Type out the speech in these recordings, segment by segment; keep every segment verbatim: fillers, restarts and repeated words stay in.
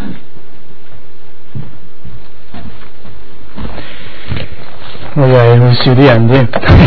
我又係會笑啲人添。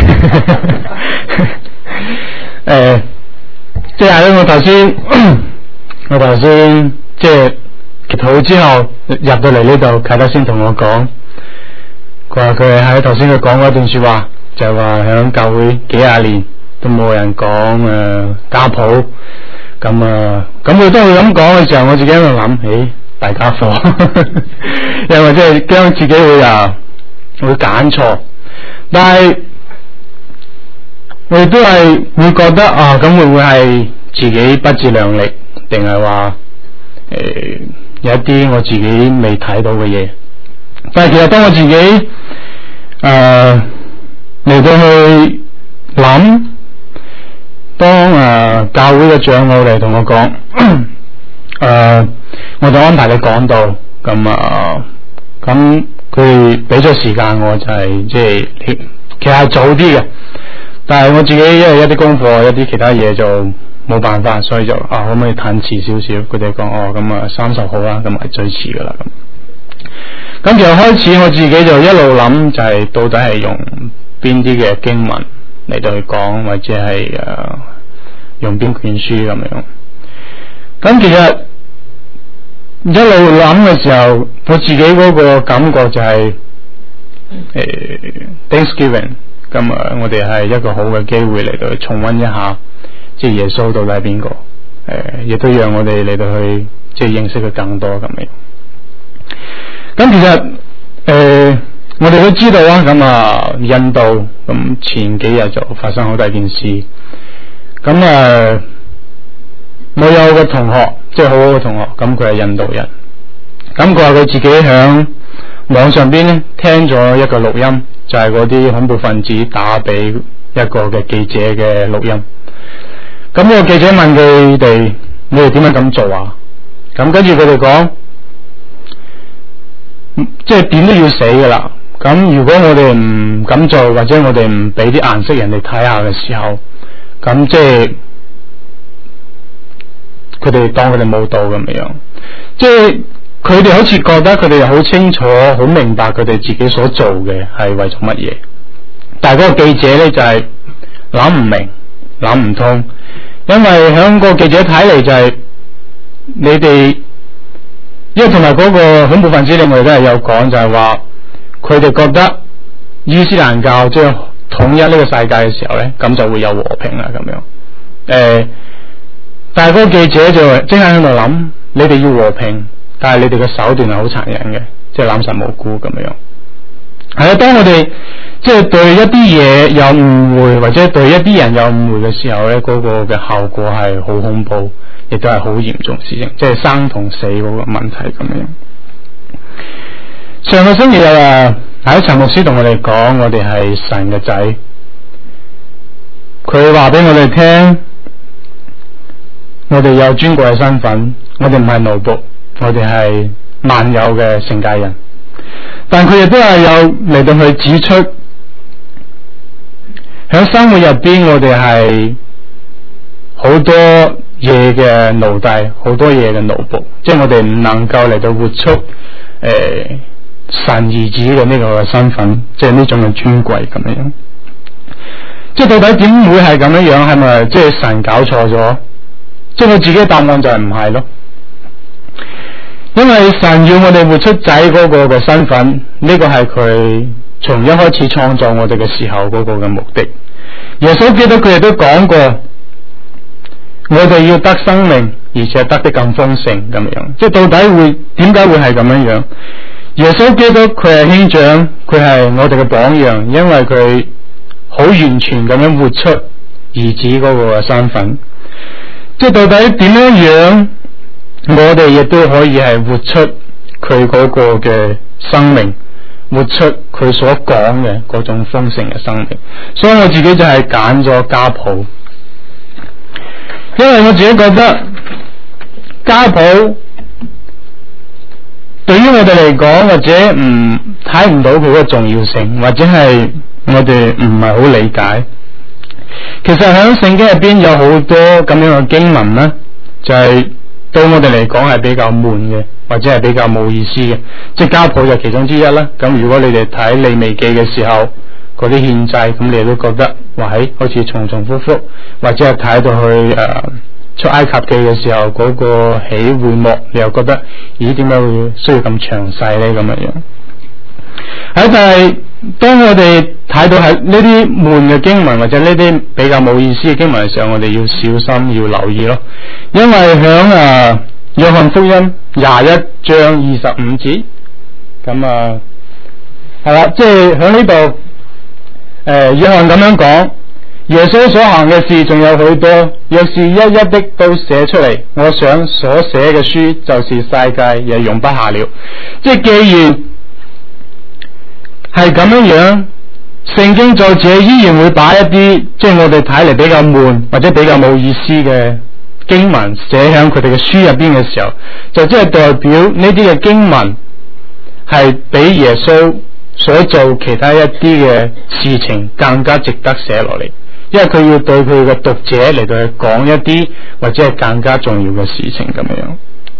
誒，即係咧，我頭先，我頭先即係祈禱之後入到嚟呢度，啟德先同我講，佢話佢喺頭先佢講嗰段說話，就係話響教會幾廿年都冇人講誒家譜，咁啊，咁佢都會咁講嘅時候，我自己喺度諗起大家伙，因為即係驚自己會啊會揀錯，但係我亦都係會覺得啊，咁會唔會係自己不自量力，定係話誒有一啲我自己未睇到嘅嘢？但係其實當我自己誒嚟到去諗，當誒、呃、教會嘅長老嚟同我講，誒、呃、我就安排你講道，咁啊咁佢俾咗時間我就係即係其實係早啲嘅，但係我自己因為一啲功課一啲其他嘢就冇辦法，所以就啊可唔可以褪遲少少？佢哋講哦咁啊三十號啦，咁係最遲噶啦咁。咁其實開始我自己就一路諗，就係到底係用邊啲嘅經文嚟到去講，或者係誒、呃、用邊卷書咁樣。咁其實一路諗嘅時候，我自己嗰個感覺就係、是、誒、呃、Thanksgiving， 咁啊我哋係一個好嘅機會嚟到去重溫一下，即係耶穌到底係邊個？誒、呃，亦都讓我哋嚟到去即係認識佢更多咁樣。咁其實誒、呃，我哋都知道啊，咁啊印度咁前幾日就發生好大件事。咁啊，我有個同學，即係好好嘅同學，咁佢係印度人。咁佢話佢自己響網上邊咧聽咗一個錄音，就係嗰啲恐怖分子打俾一個嘅記者嘅錄音。咁個記者問佢哋：你哋點解咁做啊？咁跟住佢哋講。即係點都要死噶啦！咁如果我哋唔咁做，或者我哋唔俾啲顏色人哋睇下嘅時候，咁即係佢哋當佢哋冇到咁樣。即係佢哋好似覺得佢哋好清楚、好明白佢哋自己所做嘅係為咗乜嘢，但係嗰個記者咧就係諗唔明、諗唔通，因為響個記者睇嚟就係、是、你哋。因為同埋嗰個恐怖分子，我哋都係有講，就係話佢哋覺得伊斯蘭教即係統一呢個世界嘅時候咧，咁就會有和平啦咁樣。誒、呃，但係嗰個記者就即係喺度諗，你哋要和平，但係你哋嘅手段係好殘忍嘅，即係濫殺無辜咁樣。係啊，當我哋即係對一啲嘢有誤會，或者對一啲人有誤會嘅時候咧，嗰、那個嘅後果係好恐怖。亦都係好嚴重事情，即係生同死嗰個問題咁樣。上個星期啊，喺陳牧師同我哋講，我哋係神嘅仔。佢話俾我哋聽，我哋有尊貴嘅身份，我哋唔係奴僕，我哋係萬有嘅聖潔人。但佢亦都係有嚟到去指出，喺生活入邊，我哋係好多嘢嘅奴隸，好多嘢嘅奴僕，即係我哋唔能夠嚟到活出誒、呃、神兒子嘅呢個身份，即係呢種嘅尊貴咁樣。即係到底點會係咁樣樣？係咪即係神搞錯咗？即係我自己嘅答案就係唔係咯。因為神要我哋活出仔嗰個嘅身份，呢、這個係佢從一開始創造我哋嘅時候嗰個嘅目的。耶穌基督佢亦都講過。我哋要得生命，而且得的更豐盛咁樣。即係到底會點解會係咁樣樣？耶穌基督佢係兄長，佢係我哋嘅榜樣，因為佢好完全咁樣活出兒子嗰個身份。即係到底點樣樣，我哋亦都可以係活出佢嗰個嘅生命，活出佢所講嘅嗰種豐盛嘅生命。所以我自己就係揀咗家譜。因為我自己覺得家譜對於我哋嚟講，或者唔睇唔到佢嘅重要性，或者係我哋唔係好理解。其實喺聖經入邊有好多咁樣嘅經文咧，就係、是、 對我哋嚟講係比較悶嘅，或者係比較冇意思嘅。即係家譜就其中之一啦。咁如果你哋睇利未記嘅時候，嗰啲獻祭，咁你都覺得哇，喺好似重重複複，或者係睇到去誒、呃、出埃及記嘅時候嗰、那個起會幕，你又覺得咦，點解會需要咁詳細咧？咁樣樣喺但係當我哋睇到喺呢啲悶嘅經文或者呢啲比較冇意思嘅經文嘅時候，我哋要小心要留意咯，因為響誒約翰福音廿一章二十五節，咁啊係啦，即係響呢度。誒，約翰咁樣講，耶穌所行嘅事仲有許多，若是一一的都寫出嚟，我想所寫嘅書就是世界也容不下了。即係既然係咁樣樣，聖經作者依然會把一啲即係我哋睇嚟比較悶或者比較冇意思嘅經文寫喺佢哋嘅書入邊嘅時候，就即係代表呢啲嘅經文係比耶穌所做其他一啲嘅事情更加值得寫落嚟，因為佢要對佢嘅讀者嚟到去講一啲或者係更加重要嘅事情咁樣。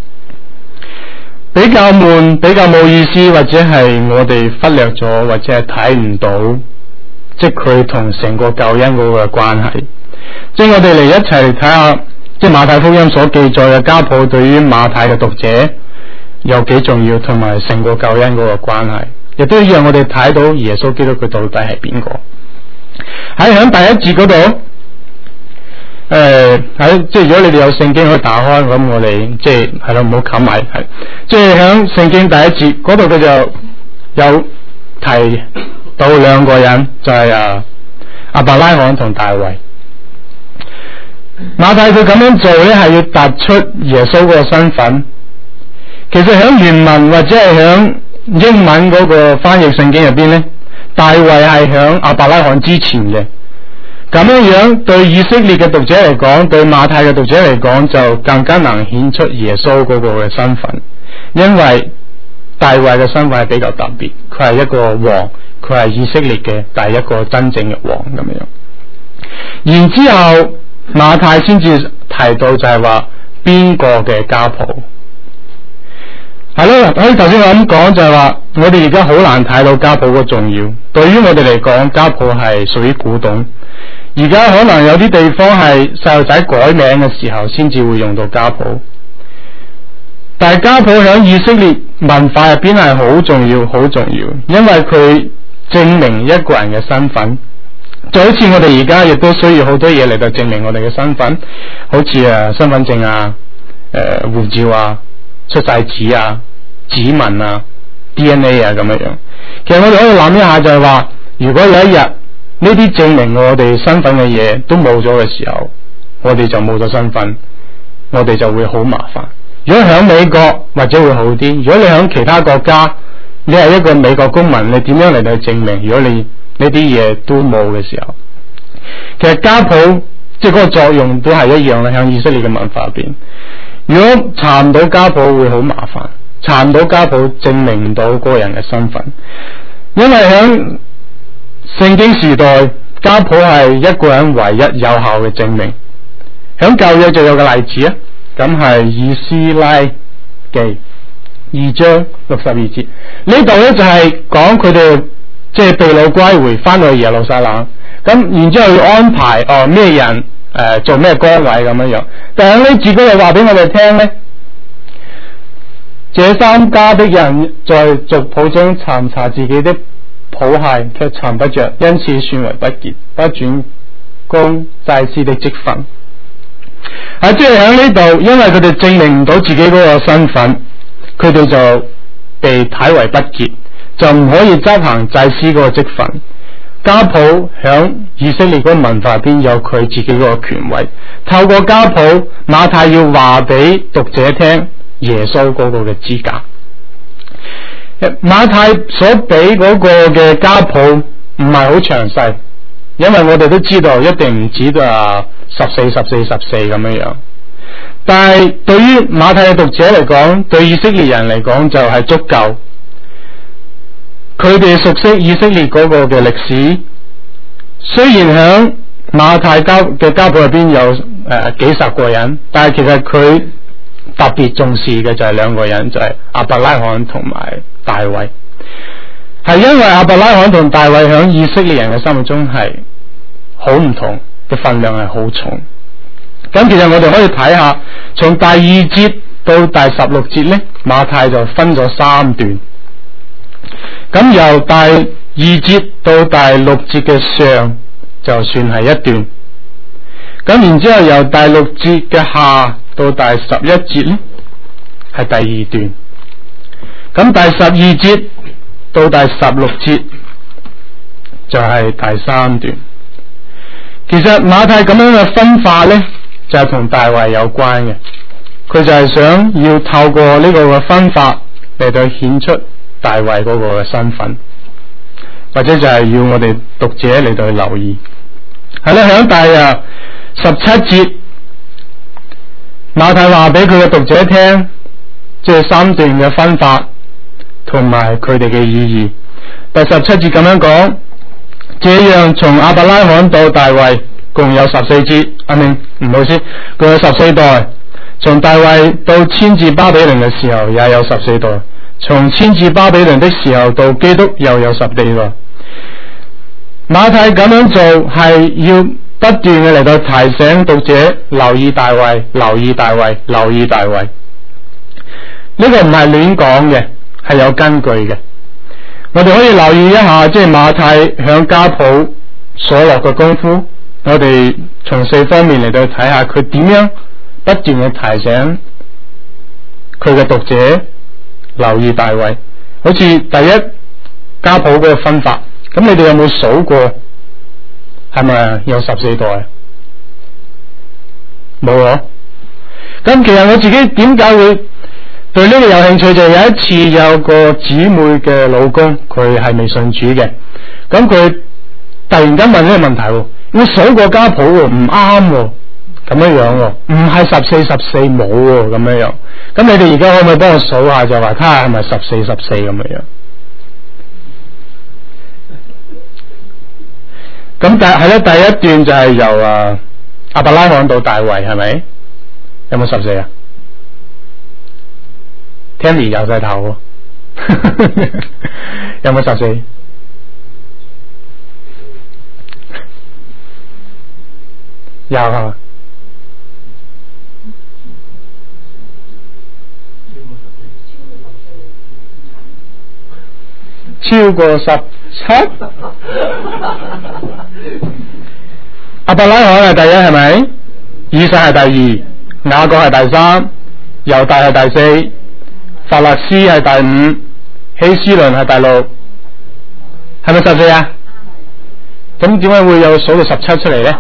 比較悶、比較冇意思，或者係我哋忽略咗，或者係睇唔到，即係佢同成個救恩嗰個關係。即係我哋嚟一齊嚟睇下，即係馬太福音所記載嘅家譜對於馬太嘅讀者有幾重要，同埋成個救恩嗰個關係。亦都讓我哋睇到耶穌基督佢到底係邊個。喺響第一節嗰度，誒、呃、喺即係如果你哋有聖經可以打開，咁我哋即係係咯，唔好冚埋，係即係響聖經第一節嗰度佢就有提到兩個人，就係、是、啊亞伯拉罕同大衛。馬太佢咁樣做咧，係要突出耶穌個身份。其實響原文或者係響英文嗰個翻譯聖經入邊呢，大衛係響亞伯拉罕之前嘅。咁樣樣對以色列嘅讀者嚟講，對馬太嘅讀者嚟講，就更加能顯出耶穌嗰個嘅身份。因為大衛嘅身份係比較特別，佢係一個王，佢係以色列嘅第一個真正嘅王咁樣。然之後馬太先至提到就係話邊個嘅家譜。係咯，所以頭先我咁講就係話，我哋而家好難睇到家譜嘅重要。對於我哋嚟講，家譜係屬於古董。而家可能有啲地方係細路仔改名嘅時候先至會用到家譜，但係家譜喺以色列文化入邊係好重要，好重要，因為佢證明一個人嘅身份。就好似我哋而家亦都需要好多嘢嚟到證明我哋嘅身份，好似誒身份證啊、誒、呃、護照啊、出世紙啊、指紋啊、D N A 啊咁樣樣。其實我哋可以諗一下就係話，如果有一日呢啲證明我哋身份嘅嘢都冇咗嘅時候，我哋就冇咗身份，我哋就會好麻煩。如果響美國或者會好啲，如果你響其他國家，你係一個美國公民，你點樣嚟到證明？如果你呢啲嘢都冇嘅時候，其實家譜即係嗰個作用都係一樣啦。響以色列嘅文化入邊，如果查唔到家譜會好麻煩，查唔到家譜證明唔到嗰個人嘅身份，因為響聖經時代家譜係一個人唯一有效嘅證明。響舊約就有個例子啊，咁係以斯拉記二章六十二節，呢度咧就係講佢哋即係被擄歸回翻到去耶路撒冷，咁然之後要安排哦咩人誒、呃、做咩崗位咁樣樣。但係呢節嗰度話俾我哋聽咧，這三家的人在族譜中查查自己的譜系，卻尋不着，因此算為不潔，不轉供祭司的職分。啊，即係喺呢度，因為佢哋證明唔到自己嗰個身份，佢哋就被睇為不潔，就唔可以執行祭司嗰個職分。家譜響以色列嗰個文化邊有佢自己嗰個權威，透過家譜，馬太要話俾讀者聽耶穌嗰個嘅資格。馬太所俾嗰個嘅家譜唔係好詳細，因為我哋都知道一定唔止啊十四、十四、十四咁樣樣。但係對於馬太嘅讀者嚟講，對以色列人嚟講就係足夠。佢哋熟悉以色列嗰個嘅歷史，雖然響馬太家嘅家譜入邊有誒、呃、幾十個人，但係其實佢特別重視嘅就係兩個人，就係、是、亞伯拉罕同埋大衛。係因為亞伯拉罕同大衛響以色列人嘅心目中係好唔同嘅，分量係好重。咁其實我哋可以睇下，從第二節到第十六節呢，馬太就分咗三段。咁由第二節到第六節嘅上就算係一段，咁然之後由第六節嘅下到第十一節呢係第二段，咁第十二節到第十六節就係第三段。其實馬太咁樣嘅分法呢，就係同大衛有關嘅，佢就係想要透過呢個嘅分法嚟到顯出大衛嗰個嘅身份，或者就係要我哋讀者嚟到去留意。係啦，響第啊十七節，馬太話俾佢嘅讀者聽，即係三段嘅分法同埋佢哋嘅意義。第十七節咁樣講，這樣從亞伯拉罕到大衛共有十四節，阿明唔好意思，共有十四代。從大衛到遷至巴比倫嘅時候也有十四代，從遷至巴比倫的時候到基督又有十四代。馬太咁樣做係要不斷嘅嚟到提醒讀者留意大衛，留意大衛，留意大衛。呢、這個唔係亂講嘅，係有根據嘅。我哋可以留意一下，即係馬太響家譜所落嘅功夫，我哋從四方面嚟到睇下佢點樣不斷嘅提醒佢嘅讀者留意大衛。好似第一家譜嗰個分法，咁你哋有冇數過係咪有十四代？冇啊。咁其實我自己點解會對呢個有興趣，就有一次有個姊妹嘅老公，佢係未信主嘅，咁佢突然間問呢個問題，我數過家譜唔啱咁樣樣，唔係十四十四冇咁樣樣。咁你哋而家可唔可以幫我數下，就話睇下係咪十四十四咁樣樣？咁第係咧，第一段就係由啊亞伯拉罕到大衛，係咪？有冇十四啊？Tammy 有晒頭，有冇十四？有啊。超過十七？亞伯拉罕係第一，係咪？以撒係第二，雅各係第三，猶大係第四，法勒斯係第五，希斯倫係第六，係咪十四啊？咁點解會有數到十七出嚟咧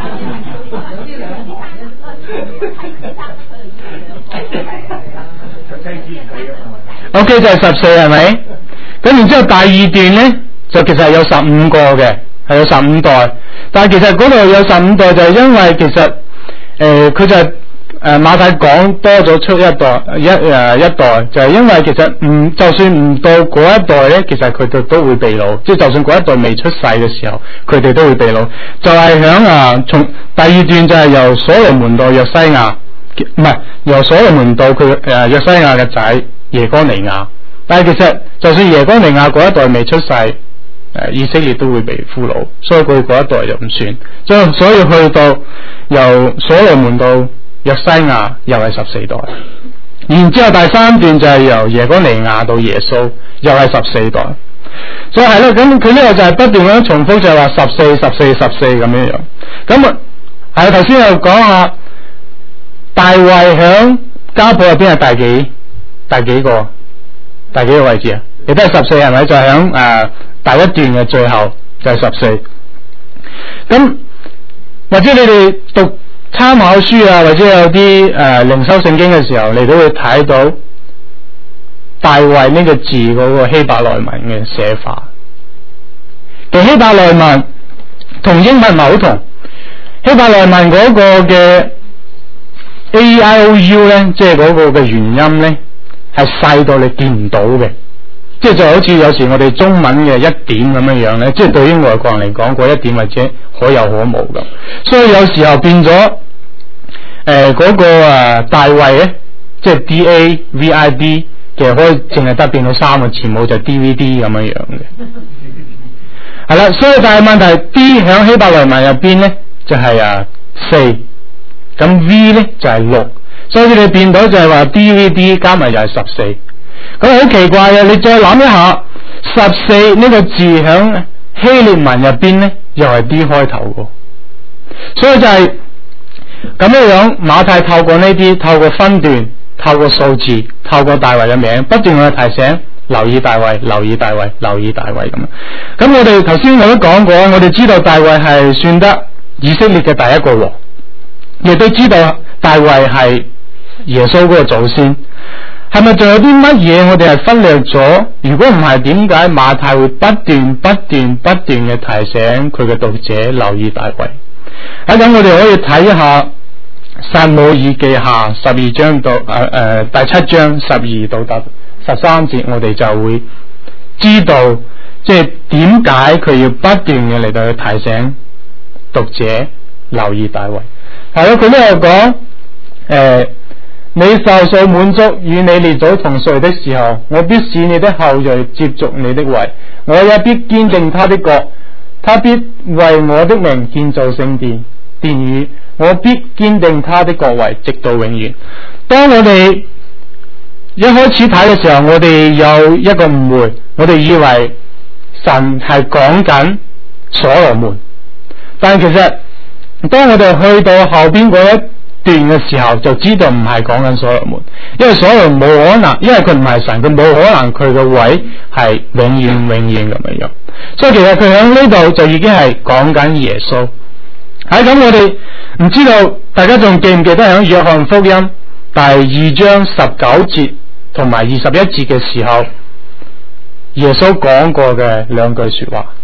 ？O K 就係十四，係咪？咁然之後第二段咧，就其實係有十五個嘅，係有十五代。但係其實嗰度有十五代，就係因為其實誒佢、呃、就係、是、誒、呃、馬太講多咗出一代一誒、呃、一代，就係、是、因為其實唔就算唔到嗰一代咧，其實佢哋都會被擄，即係就算嗰一代未出世嘅時候，佢哋都會被擄。就係響啊從第二段就係由所羅門到約西亞，唔係由所羅門到佢誒約西亞嘅仔耶哥尼亞。但係其實就算耶哥尼亞嗰一代未出世，誒以色列都會被俘虜，所以佢嗰一代就唔算。所以所以去到由所羅門到約西亞又係十四代，然之後第三段就係由耶哥尼亞到耶穌又係十四代。所以係咯，咁佢呢個就係不斷咁重複，就係話十四、十四、十四咁樣樣。咁啊係頭先又講下大衛響家譜入邊係第幾？第幾個？第幾個位置啊？亦都係十四，係咪？就係響誒第一段嘅最後就係十四。咁或者你哋讀參考書啊，或者有啲誒靈修聖經嘅時候，你都會睇到大衛呢個字嗰個希伯來文嘅寫法。其實希伯來文同英文唔係好同，希伯來文嗰個嘅 A I O U 咧，即係嗰個嘅原音咧，係細到你見唔到嘅，即係就好似有時我哋中文嘅一點咁樣樣咧，即係對於外國人嚟講，嗰一點或者可有可無咁，所以有時候變咗誒嗰個啊大衛咧， 即係 D A V I D， 其實可以淨係得變到三個字母就 D V D 咁樣樣嘅。係啦，所以但係問題 D 響希伯來文入邊咧就係、是、啊四，咁 V 咧就係、是、六，所以你變到就係話 D V D 加埋就係十四。咁好奇怪嘅，你再諗一下，十四呢個字響希臘文入邊咧又係 D 開頭嘅，所以就係咁樣樣。馬太透過呢啲，透過分段，透過數字，透過大衛嘅名，不斷去提醒留意大衛，留意大衛，留意大衛咁。咁我哋頭先我都講過，我哋知道大衛係算得以色列嘅第一個王，亦都知道大衛係耶穌嗰個祖先。係咪仲有啲乜嘢我哋係忽略咗？如果唔係，點解馬太會不斷不斷不斷嘅提醒佢嘅讀者留意大衛？喺咁我哋可以睇一下撒母耳記下十二章到誒誒第七章十二到達十三節，我哋就會知道即係點解佢要不斷嘅嚟到去提醒讀者留意大衛。係咯，佢呢度講誒。你壽數滿足，與你列祖同睡的時候，我必使你的後裔接續你的位，我也必堅定他的國，他必為我的名建造聖殿，殿宇，我必堅定他的國位，直到永遠。當我哋一開始睇嘅時候，我哋有一個誤會，我哋以為神係講緊所羅門，但其實當我哋去到後邊嗰一段嘅時候，就知道唔係講緊所羅門，因為所羅門冇可能，因為佢唔係神，佢冇可能佢嘅位係永遠永遠咁樣樣。所以其實佢喺呢度就已經係講緊耶穌。喺咁我哋唔知道大家仲記唔記得喺約翰福音第二章十九節同埋二十一節嘅時候，耶穌講過嘅兩句說話。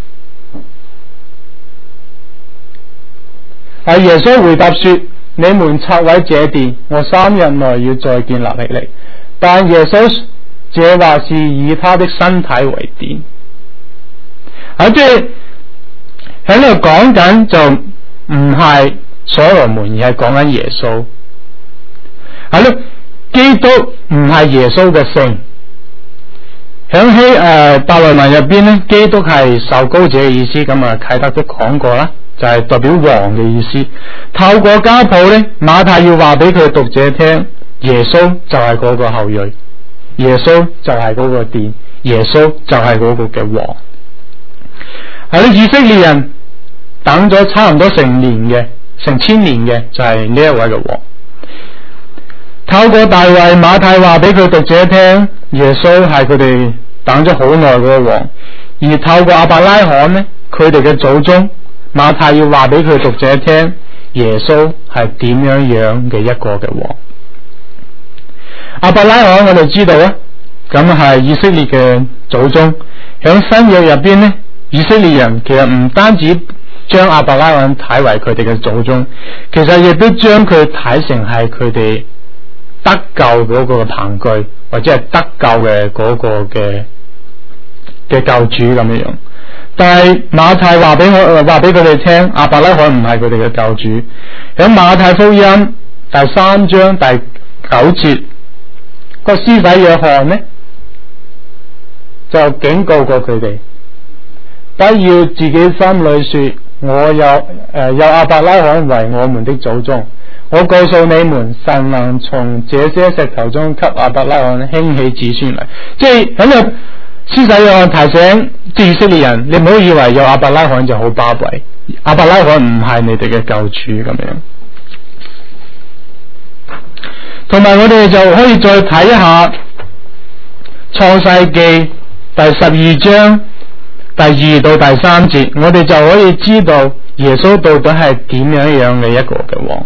係耶穌回答說：你們拆毀這殿，我三日內要再建立起嚟。但耶穌這話是以他的身體為殿。啊，即係喺呢度講緊就唔係所羅門，而係講緊耶穌。係咯，基督唔係耶穌嘅姓。響希誒伯來文入邊咧，基督係受膏者嘅意思，咁啊啟德都講過啦。就係代表王嘅意思。透過家譜咧，馬太要話俾佢讀者聽，耶穌就係嗰個後裔，耶穌就係嗰個殿，耶穌就係嗰個嘅王。係啲以色列人等咗差唔多成年嘅，成千年嘅，就係呢一位嘅王。透過大衛，馬太話俾佢讀者聽，耶穌係佢哋等咗好耐嗰個王。而透過亞伯拉罕呢，佢哋嘅祖宗。馬太要話俾佢讀者聽，耶穌係點樣樣嘅一個嘅王。亞伯拉罕我哋知道啊，咁係以色列嘅祖宗。響新約入邊呢，以色列人其實唔單止將亞伯拉罕睇為佢哋嘅祖宗，其實亦都將佢睇成係佢哋得救嗰個憑據，或者係得救嘅嗰個嘅嘅救主咁樣樣。但係馬太話俾我話俾佢哋聽，亞伯拉罕唔係佢哋嘅救主。喺馬太福音第三章第九節，個施洗約翰呢就警告過佢哋，不要自己心裏說我有誒、呃、有亞伯拉罕為我們的祖宗。我告訴你們，神能從這些石頭中給亞伯拉罕興起子孫嚟。即係喺度。施洗約翰提醒以色列人，你唔好以為有亞伯拉罕就好巴閉，亞伯拉罕唔係你哋嘅救主咁樣。同埋我哋就可以再睇一下創世記第十二章第二到第三節，我哋就可以知道耶穌到底係點樣樣嘅一個嘅王。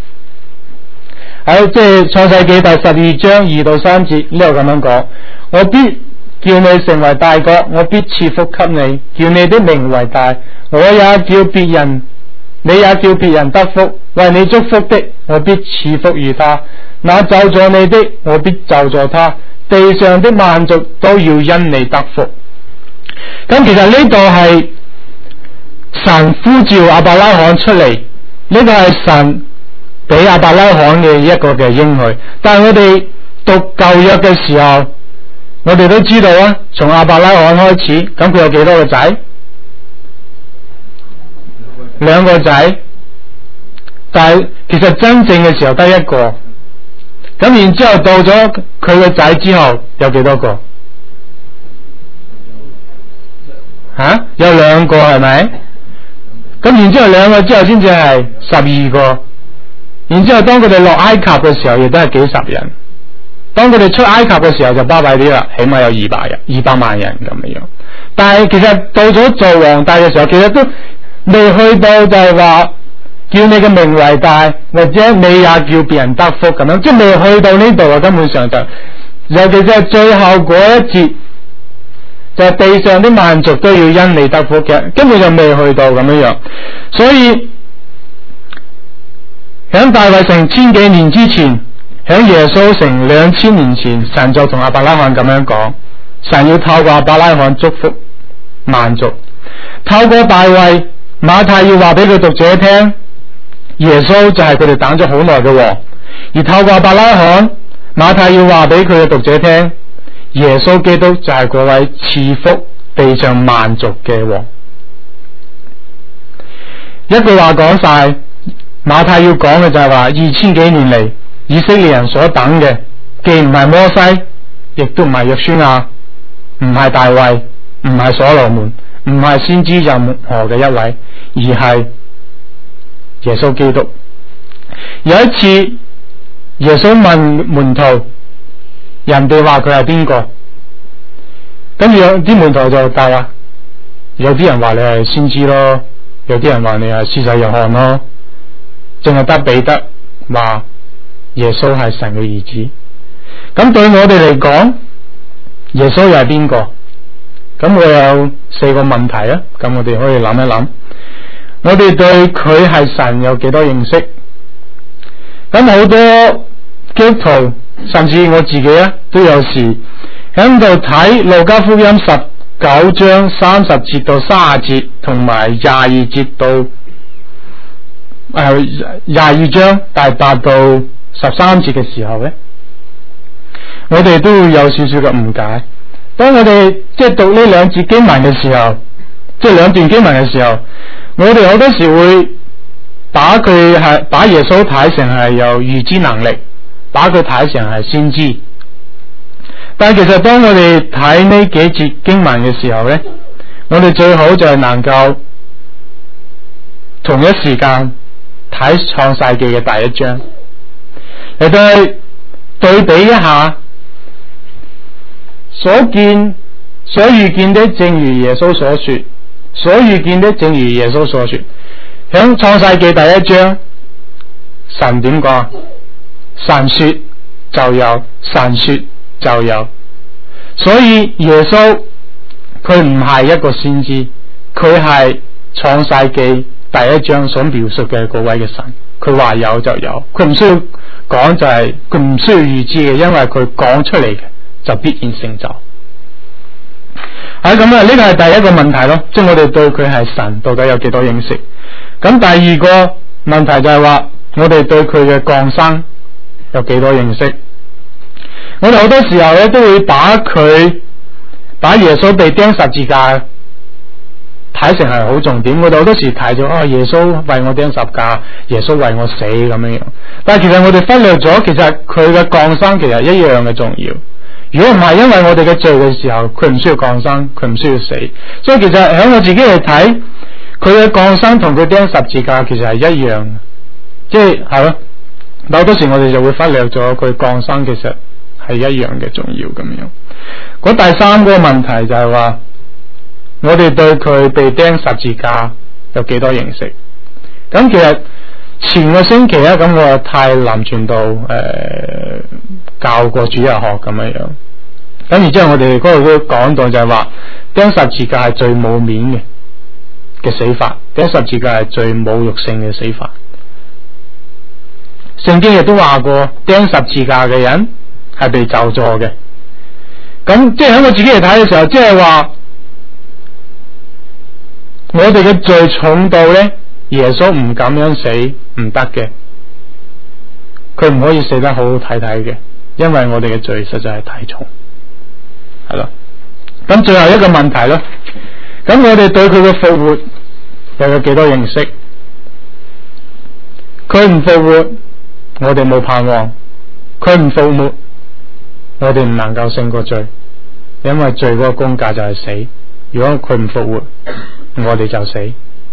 喺即係創世記第十二章二到三節呢度咁樣講，我必叫你成為大國，我必賜福給你，叫你的名為大，我也叫別人，你也叫別人得福。為你祝福的，我必賜福於他；那咒詛你的，我必咒詛他。地上的萬族都要因你得福。咁其實呢度係神呼召亞伯拉罕出嚟，呢個係神俾亞伯拉罕嘅一個嘅應許。但係我哋讀舊約嘅時候，我哋都知道啊，從亞伯拉罕開始，咁佢有幾多個仔？兩個仔，但係其實真正嘅時候得一個。咁然之後到咗佢個仔之後有幾多個？吓、啊？有兩個係咪？咁然之後兩個之後先至係十二個。然之後當佢哋落埃及嘅時候，亦都係幾十人。當佢哋出埃及嘅時候就巴閉啲啦，起碼有二百人、二百萬人咁樣。但係其實到咗做皇帝嘅時候，其實都未去到就係話叫你嘅名為大，或者你也叫別人得福咁樣，即係未去到呢度啊。根本上就，尤其是係最後嗰一節，就係地上啲萬族都要因你得福嘅，根本就未去到咁樣樣。所以喺大衛城千幾年之前，喺耶穌城兩千年前，神就同亞伯拉罕咁樣講，神要透過亞伯拉罕祝福萬族。透過大衛，馬太要話俾佢讀者聽，耶穌就係佢哋等咗好耐嘅王；而透過亞伯拉罕，馬太要話俾佢嘅讀者聽，耶穌基督就係嗰位賜福地上萬族嘅王。一句話講晒，馬太要講嘅就係話，二千幾年嚟以色列人所等嘅，既唔係摩西，亦都唔係約書亞，唔係大衛，唔係所羅門，唔係先知任何嘅一位，而係耶穌基督。有一次耶穌問門徒，人哋話佢係邊個？跟住有啲門徒就答啦，有啲人話你係先知咯，有啲人話你係施洗約翰咯，淨係得彼得話耶穌係神嘅兒子。咁對我哋嚟講，耶穌又係邊個？咁我有四個問題啊，咁我哋可以諗一諗，我哋對佢係神有幾多認識？咁好多基督徒，甚至我自己啊，都有時喺度睇路加福音十九章三十節到三十節，同埋廿二節到誒廿二章第八到十三節嘅時候咧，我哋都會有少少嘅誤解。當我哋即係讀呢兩節經文嘅時候，即係兩段經文嘅時候，我哋好多時會把佢係把耶穌睇成係有預知能力，把佢睇成係先知。但係其實當我哋睇呢幾節經文嘅時候咧，我哋最好就係能夠同一時間睇創世記嘅第一章，嚟到對比一下所見所預見的，正如耶穌所說；所預見的，正如耶穌所說。響創世記第一章，神點講？神說就有，神說就有。所以耶穌佢唔係一個先知，佢係創世記第一章所描述嘅嗰位嘅神。佢話有就有，佢唔需要講就係佢唔需要預知嘅，因為佢講出嚟嘅就必然成就。係咁啊，呢個係第一個問題咯，即係我哋對佢係神到底有幾多認識？咁第二個問題就係話，我哋對佢嘅降生有幾多認識？我哋好多時候咧都會把佢把耶穌被釘十字架睇成係好重點。我哋好多時睇咗啊，耶穌為我釘十架，耶穌為我死咁樣樣。但係其實我哋忽略咗，其實佢嘅降生其實一樣嘅重要。如果唔係因為我哋嘅罪嘅時候，佢唔需要降生，佢唔需要死。所以其實喺我自己去睇，佢嘅降生同佢釘十字架其實係一樣，即係係咯。但好多時我哋就會忽略咗佢降生其實係一樣嘅重要咁樣。嗰第三個問題就係話，我哋對佢被釘十字架有幾多認識？咁其實前個星期咧，咁我太林傳道誒、呃、教過主日學咁樣樣，咁然之後我哋嗰度都講到就係話，釘十字架係最冇面嘅嘅死法，釘十字架係最侮辱性嘅死法。聖經亦都話過，釘十字架嘅人係被咒詛嘅。咁即係喺我自己嚟睇嘅時候，即係話我哋嘅罪重到咧，耶穌唔咁樣死唔得嘅，佢唔可以死得好好睇睇嘅。 因為我哋嘅罪實在係太重，係咯。咁最後一個問題咯，咁我哋對佢嘅復活又有幾多認識？佢唔復活，我哋冇盼望；佢唔復活，我哋唔能夠勝過罪，因為罪嗰個工價就係死。如果佢唔復活，我哋就死。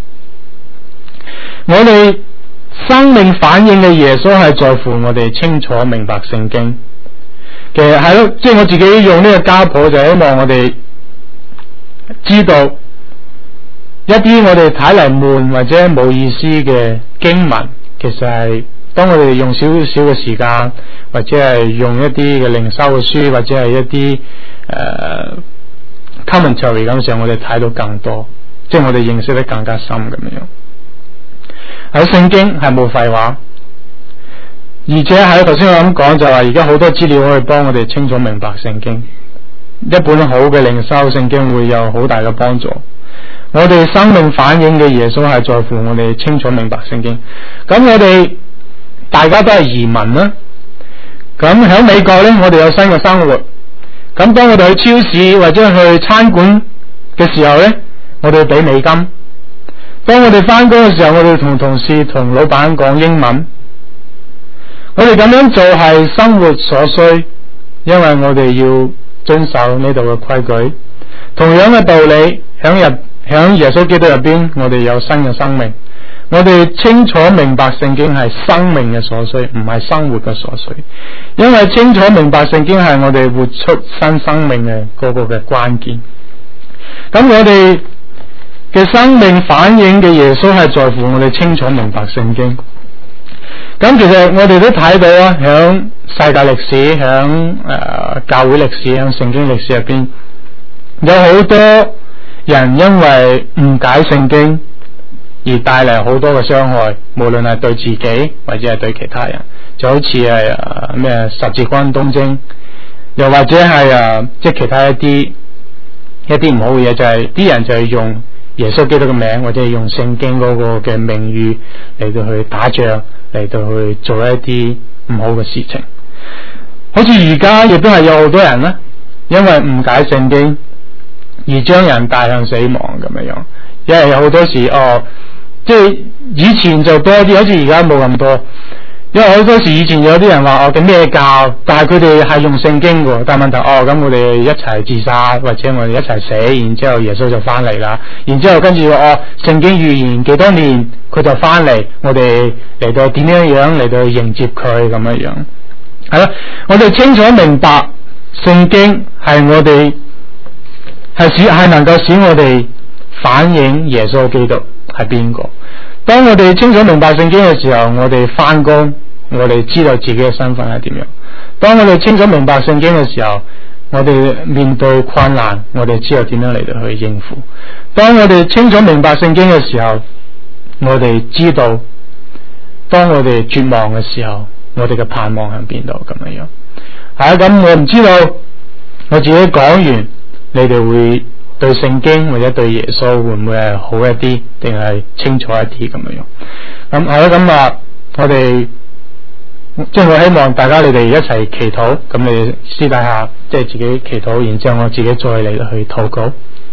我哋生命反映嘅耶穌係在乎我哋清楚明白聖經。其實係咯，即係我自己用呢個家譜，就希望我哋知道一啲我哋睇嚟悶或者冇意思嘅經文，其實係當我哋用少少嘅時間，或者係用一啲嘅靈修嘅書，或者係一啲誒、呃、commentary 咁上，我哋睇到更多，即係我哋認識得更加深咁樣。喺聖經係冇廢話，而且喺頭先我咁講就話，而家好多資料可以幫我哋清楚明白聖經。一本好嘅靈修聖經會有好大嘅幫助。我哋生命反映嘅耶穌係在乎我哋清楚明白聖經。咁我哋大家都係移民啦，咁喺美國呢，我哋有新嘅生活。咁當我哋去超市或者去餐館嘅時候呢，我哋俾美金。當我哋翻工嘅時候，我哋同同事同老闆講英文。我哋咁樣做係生活所需，因為我哋要遵守呢度嘅規矩。同樣嘅道理，響入響耶穌基督入邊，我哋有新嘅生命。我哋清楚明白聖經係生命嘅所需，唔係生活嘅所需。因為清楚明白聖經係我哋活出新生命嘅嗰個嘅關鍵。咁我哋嘅生命反映嘅耶穌係在乎我哋清楚明白聖經。咁其實我哋都睇到啊，響世界歷史、響誒、呃、教會歷史、響聖經歷史入邊，有好多人因為誤解聖經而帶嚟好多嘅傷害，無論係對自己或者係對其他人，就好似係誒咩十字軍東征，又或者係誒即係其他一啲一啲唔好嘅嘢，就係、是、啲人就係用耶穌基督嘅名，或者係用聖經嗰個嘅名譽嚟到去打仗，嚟到去做一啲唔好嘅事情。好似而家亦都係有好多人啦，因為誤解聖經而將人帶向死亡咁樣樣。因為有好多時哦，即係以前就多啲，好似而家冇咁多。因為好多時以前有啲人話哦，嘅咩教，但係佢哋係用聖經嘅，但係問題哦，咁我哋一齊自殺，或者我哋一齊死，然之後耶穌就翻嚟啦，然之後跟住哦，聖經預言幾多年佢就翻嚟，我哋嚟到點樣樣嚟到迎接佢咁樣樣，係咯，我哋清楚明白聖經係我哋係使係能夠使我哋反映耶穌基督係邊個。當我哋清楚明白聖經嘅時候，我哋翻工，我哋知道自己嘅身份係點樣。當我哋清楚明白聖經嘅時候，我哋面對困難，我哋知道點樣嚟到去應付。當我哋清楚明白聖經嘅時候，我哋知道當我哋絕望嘅時候，我哋嘅盼望喺邊度咁樣樣。係啊，咁我唔知道我自己講完，你哋會對聖經或者對耶穌會唔會係好一啲，定係清楚一啲咁樣樣？咁係咯，咁啊，我哋即係我希望大家你哋一齊祈禱，咁你私底下即係自己祈禱，然之後我自己再嚟去禱告。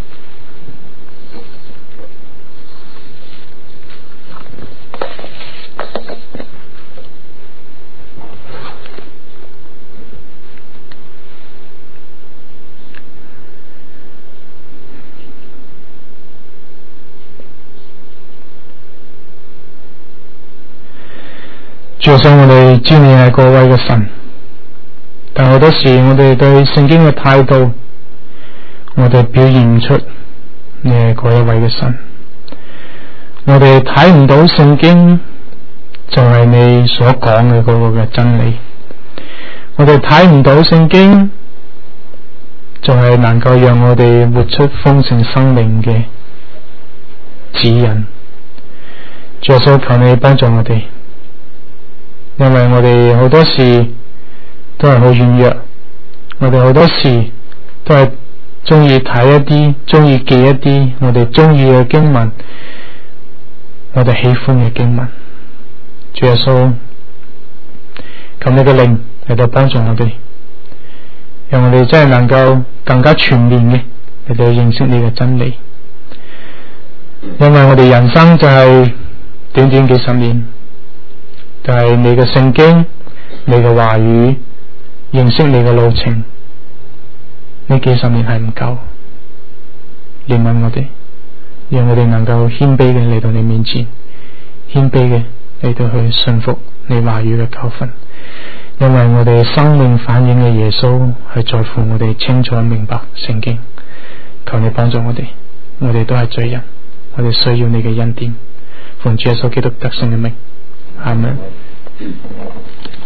主上我哋知你係嗰位嘅神，但好多時我哋對聖經嘅態度，我哋表現唔出你係嗰一位嘅神。我哋睇唔到聖經就係你所講嘅嗰個嘅真理，我哋睇唔到聖經就係能夠讓我哋活出豐盛生命嘅指引。主所求你幫助我哋，因為我哋好多事都係好軟弱，我哋好多時都係中意睇一啲，中意記一啲我哋中意嘅經文，我哋喜歡嘅經文。主耶穌，求你嘅靈嚟到幫助我哋，讓我哋真係能夠更加全面嘅嚟到認識你嘅真理。因為我哋人生就係短短幾十年，就係你嘅聖經、你嘅話語、認識你嘅路程，呢幾十年係唔夠。憐憫我哋，讓我哋能夠謙卑嘅嚟到你面前，謙卑嘅嚟到去信服你話語嘅教訓。因為我哋生命反映嘅耶穌係在乎我哋清楚明白聖經。求你幫助我哋，我哋都係罪人，我哋需要你嘅恩典。奉主耶穌基督得勝嘅名，阿門。